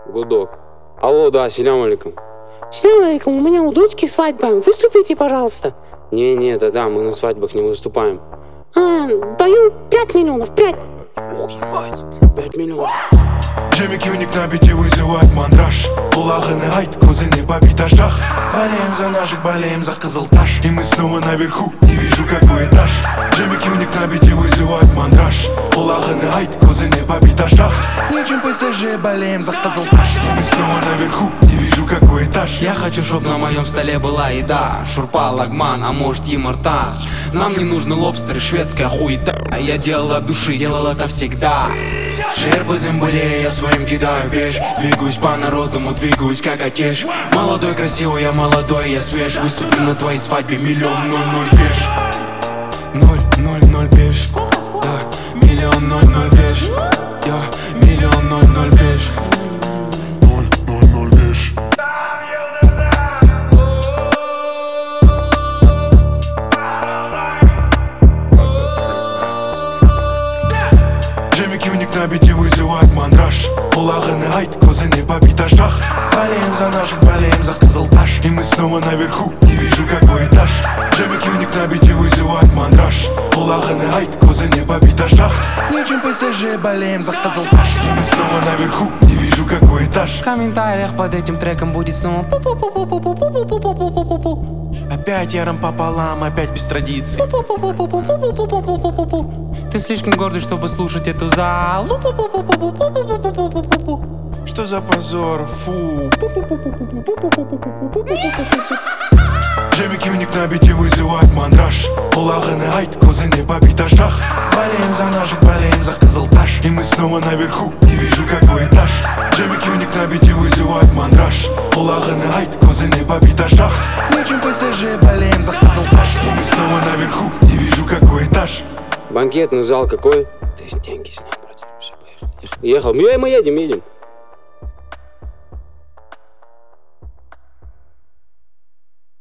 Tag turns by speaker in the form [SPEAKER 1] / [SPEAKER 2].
[SPEAKER 1] Гудок. Алло, да, селям алейкум.
[SPEAKER 2] Салам алейкум, у меня у дочки свадьба, выступите, пожалуйста.
[SPEAKER 1] Не, да, мы на свадьбах не выступаем.
[SPEAKER 2] Даю 5 миллионов, 5.
[SPEAKER 1] Ох, ебать, 5 миллионов.
[SPEAKER 3] Джемик юник на бите вызывает мандраж. Кулағыны айт, көзіне по этажах. Болеем за наших, болеем за Қызылташ. И мы снова наверху, не вижу какой этаж. Джемик юник на бите вызывает мандраж. Кулағыны айт, көзіне по этажах. Нечем ПСЖ, болеем за Қызылташ. И мы снова наверху, не вижу какой этаж.
[SPEAKER 4] Я хочу, чтоб на моем столе была еда. Шурпа, лагман, а может и морта. Нам не нужны лобстеры, шведская хуета. А я делал от души, делал это всегда. Шербы земболея, я своим кидаю беж. Двигаюсь по народному, двигаюсь как океш. Молодой, красивый, я молодой, я свеж. Выступлю на твоей свадьбе, 1 000 000 пеш. 0 пеш. Да, 1 000 0 пеш. Я 1 000 0 пеш.
[SPEAKER 3] 0 пеш. Джемик юник на бите вызывает мандраж. Кулағыны айт, көзіне по этажах. Болеем за наших, болеем за Қызылташ. И мы снова наверху, не вижу какой этаж. Джемик юник на бите вызывает мандраж. Кулағыны айт, көзіне по этажах. Нечем ПСЖ, болеем за Қызылташ. И мы снова наверху, не вижу какой этаж.
[SPEAKER 4] В комментариях под этим треком будет снова пу-пу-пу-пу-пу-пу-пу-пу-пу-пу-пу-пу-пу-пу.
[SPEAKER 3] Опять яром пополам, опять без традиций.
[SPEAKER 4] Пу-пу-пу-пу-пу-пу-пу-пу-пу-пу-пу. Ты слишком гордый, чтобы слушать эту залу. Пу-пу-пу-пу-пу-пу-пу-пу-пу-пу.
[SPEAKER 3] Что за позор, фу. Джемик юник на бите вызывает мандраж. Кулағыны айт, көзіне по этажах. Болеем за наших, болеем за Қызылташ. И мы снова наверху, не вижу какой этаж. Джемик юник на бите вызывает мандраж. Кулағыны айт, көзіне по этажах. Нечем ПСЖ, болеем за Қызылташ. И мы снова наверху, не вижу какой этаж.
[SPEAKER 1] Банкетный зал какой? То есть деньги с ним, братья. Все, поехали. Ехал. Мы едем.